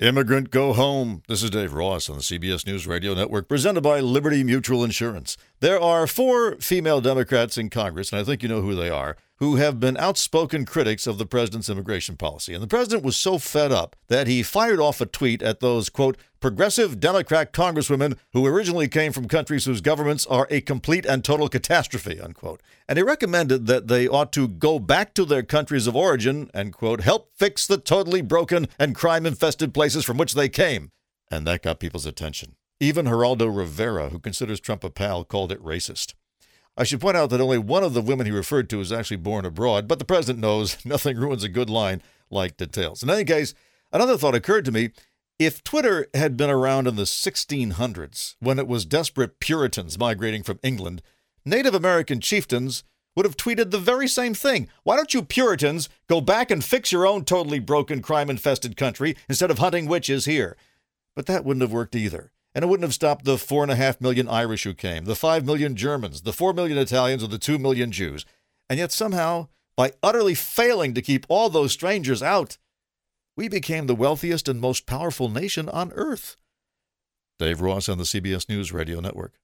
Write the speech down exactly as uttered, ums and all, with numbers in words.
Immigrant Go Home. This is Dave Ross on the C B S News Radio Network, presented by Liberty Mutual Insurance. There are four female Democrats in Congress, and I think you know who they are, who have been outspoken critics of the president's immigration policy. And the president was so fed up that he fired off a tweet at those, quote, progressive Democrat congresswomen who originally came from countries whose governments are a complete and total catastrophe, unquote. And he recommended that they ought to go back to their countries of origin and, quote, help fix the totally broken and crime-infested places from which they came. And that got people's attention. Even Geraldo Rivera, who considers Trump a pal, called it racist. I should point out that only one of the women he referred to is actually born abroad, but the president knows nothing ruins a good line like details. In any case, another thought occurred to me. If Twitter had been around in the sixteen hundreds, when it was desperate Puritans migrating from England, Native American chieftains would have tweeted the very same thing. Why don't you Puritans go back and fix your own totally broken, crime-infested country instead of hunting witches here? But that wouldn't have worked either. And it wouldn't have stopped the four and a half million Irish who came, the five million Germans, the four million Italians, or the two million Jews. And yet somehow, by utterly failing to keep all those strangers out, we became the wealthiest and most powerful nation on earth. Dave Ross on the C B S News Radio Network.